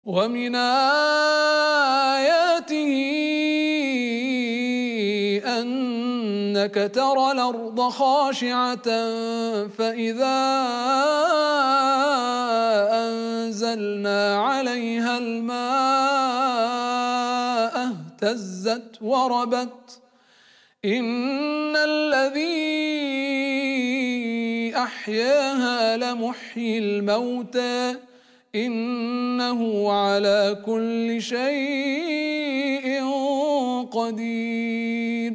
ومن آياته أنك ترى الأرض خاشعة فإذا أنزلنا عليها الماء اهتزت وربت إن الذي أحياها لمحيي الموتى إنه على كل شيء قدير.